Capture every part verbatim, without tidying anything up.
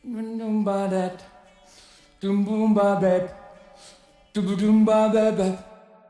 Doom ba that, doom boom ba bep, doom doom ba bep.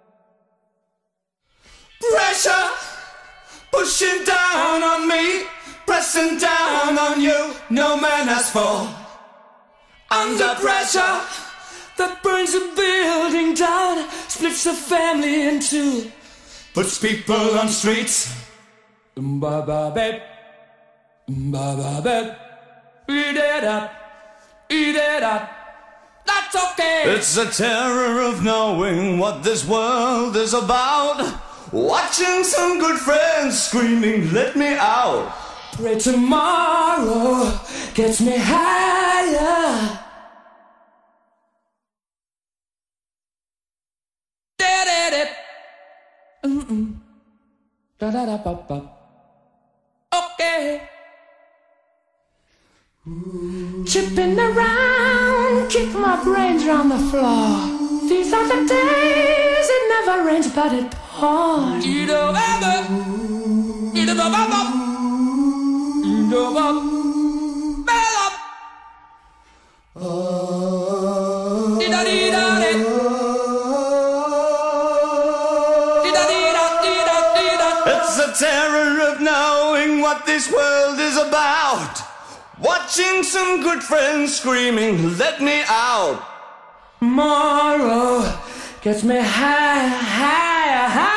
Pressure pushing down on me, pressing down on you. No man has fall. Under pressure that burns a building down, splits a family in two, puts people on streets. Doom ba ba bep, doom ba ba bep. Eat it up, eat it up, that's okay. It's the terror of knowing what this world is about. Watching some good friends screaming, let me out. Pray tomorrow gets me higher. Da-da-da. Mm-mm. Da-da-da-ba-ba. Okay. Chipping around, kick my brains round the floor. These are the days it never rains but it pours. It's the terror of knowing what this world is about. Watching some good friends screaming, let me out. Tomorrow gets me higher, higher, higher.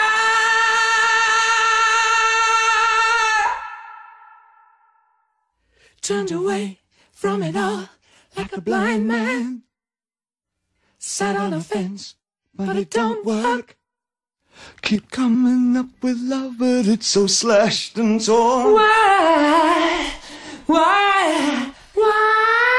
Turned away from it all like a blind man. Sat on a fence, but it don't work. Keep coming up with love, but it's so slashed and torn. Why? Why? Why?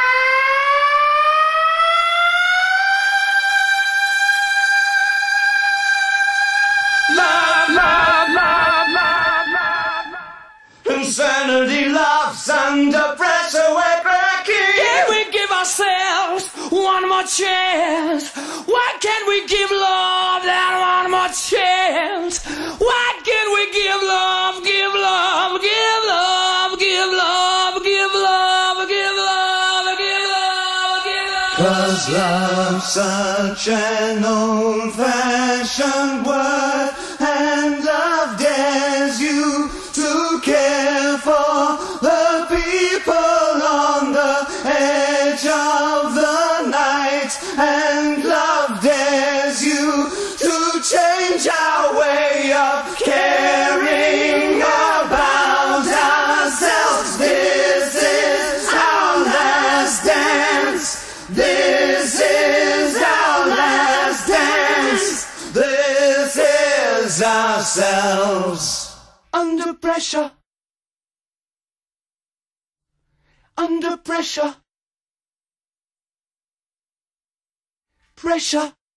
Love, love, love, love, love, love. Insanity laughs under pressure, we're cracking. Can we give ourselves one more chance? Why can't we give love that one more chance? Why can't we give love, give love, give love, give love, give love, give love, give love, give love? 'Cause love's such an old-fashioned word, and love dares you to care for the people on the edge of the night, and love dares you to change our way of caring about ourselves. This is our last dance. This is our last dance. This is ourselves. Under pressure. Under pressure. Pressure.